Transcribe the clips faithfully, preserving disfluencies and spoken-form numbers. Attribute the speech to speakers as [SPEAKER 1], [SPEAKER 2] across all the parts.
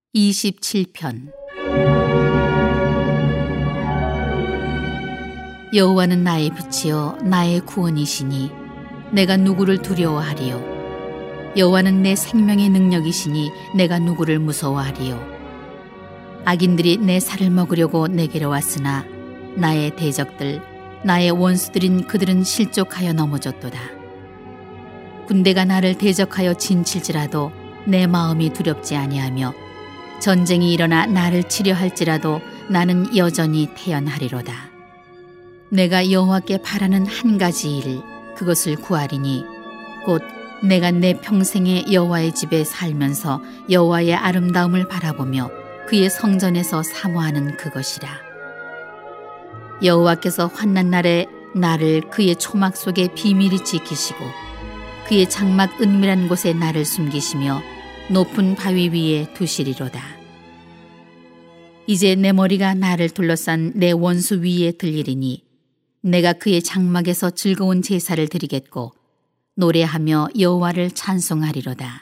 [SPEAKER 1] 이십칠 편. 여호와는 나의 빛이요 나의 구원이시니 내가 누구를 두려워하리요. 여호와는 내 생명의 능력이시니 내가 누구를 무서워하리요. 악인들이 내 살을 먹으려고 내게로 왔으나 나의 대적들 나의 원수들인 그들은 실족하여 넘어졌도다. 군대가 나를 대적하여 진칠지라도 내 마음이 두렵지 아니하며 전쟁이 일어나 나를 치려 할지라도 나는 여전히 태연하리로다. 내가 여호와께 바라는 한 가지 일, 그것을 구하리니 곧 내가 내 평생에 여호와의 집에 살면서 여호와의 아름다움을 바라보며 그의 성전에서 사모하는 그것이라. 여호와께서 환난 날에 나를 그의 초막 속에 비밀히 지키시고 그의 장막 은밀한 곳에 나를 숨기시며 높은 바위 위에 두시리로다. 이제 내 머리가 나를 둘러싼 내 원수 위에 들리리니 내가 그의 장막에서 즐거운 제사를 드리겠고 노래하며 여호와를 찬송하리로다.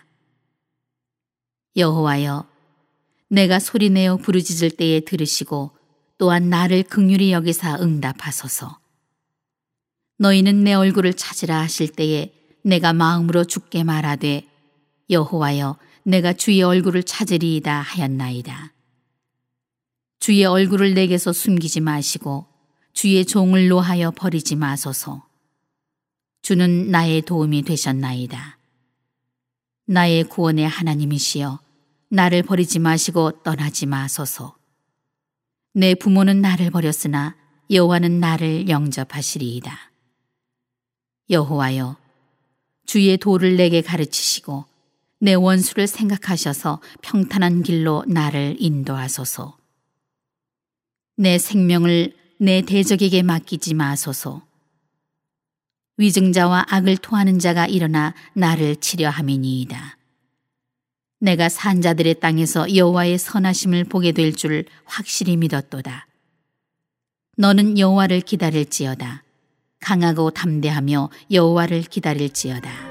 [SPEAKER 1] 여호와여, 내가 소리내어 부르짖을 때에 들으시고 또한 나를 긍휼히 여기사 응답하소서. 너희는 내 얼굴을 찾으라 하실 때에 내가 마음으로 주께 말하되 여호와여, 내가 주의 얼굴을 찾으리이다 하였나이다. 주의 얼굴을 내게서 숨기지 마시고 주의 종을 노하여 버리지 마소서. 주는 나의 도움이 되셨나이다. 나의 구원의 하나님이시여, 나를 버리지 마시고 떠나지 마소서. 내 부모는 나를 버렸으나 여호와는 나를 영접하시리이다. 여호와여, 주의 도를 내게 가르치시고 내 원수를 생각하셔서 평탄한 길로 나를 인도하소서. 내 생명을 내 대적에게 맡기지 마소서. 위증자와 악을 토하는 자가 일어나 나를 치려 함이니이다. 내가 산 자들의 땅에서 여호와의 선하심을 보게 될 줄 확실히 믿었도다. 너는 여호와를 기다릴지어다. 강하고 담대하며 여호와를 기다릴지어다.